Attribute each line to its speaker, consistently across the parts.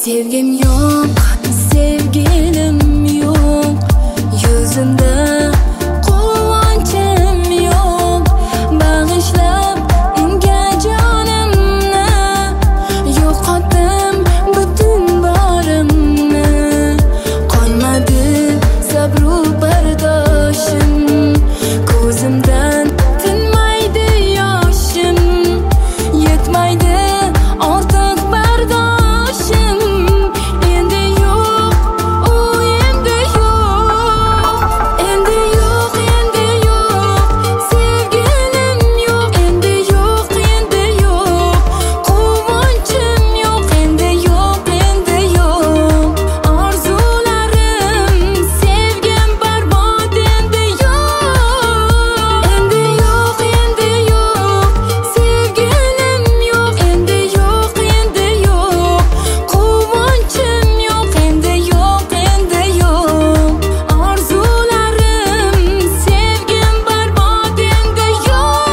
Speaker 1: Sevgim yo'q, sevgilim yo'q, yuzimda quvonchim yo'q, bag'ishlab unga jonimni, yo'qotdim butun borimni, qolmadi sabru bardoshim, ko'zimdan tinmaydi yoshim, yetmaydi ortiq bardoshim, endi yo'q, u endi yo'q, endi yo'q, endi yo'q, sevgilim yo'q, endi yo'q, endi yo'q, quvonchim yo'q, endi yo'q, endi yo'q, orzularim, sevgim barbod, endi yo'q, endi yo'q, endi yo'q, sevgilim yo'q, endi yo'q, endi yo'q, quvonchim yo'q, endi yo'q, endi yo'q, orzularim, sevgim barbod, endi yo'q.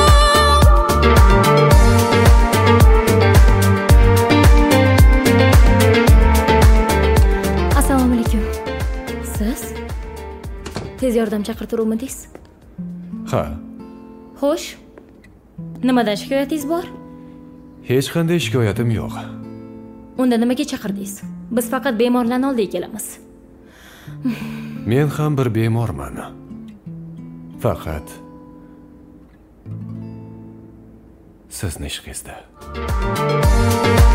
Speaker 1: Assalomu alaykum. Siz tez yordam chaqirtiruvmidingiz?
Speaker 2: Ha,
Speaker 1: Xo'sh. Nimadan shikoyatingiz bor?
Speaker 2: hech qanday shikoyatim yo'q.
Speaker 1: Unda nimaga chaqirdingiz? Biz faqat bemorlarni oldiga kelamiz.
Speaker 2: Men ham bir bemorman. Faqat sizni ishqingizda.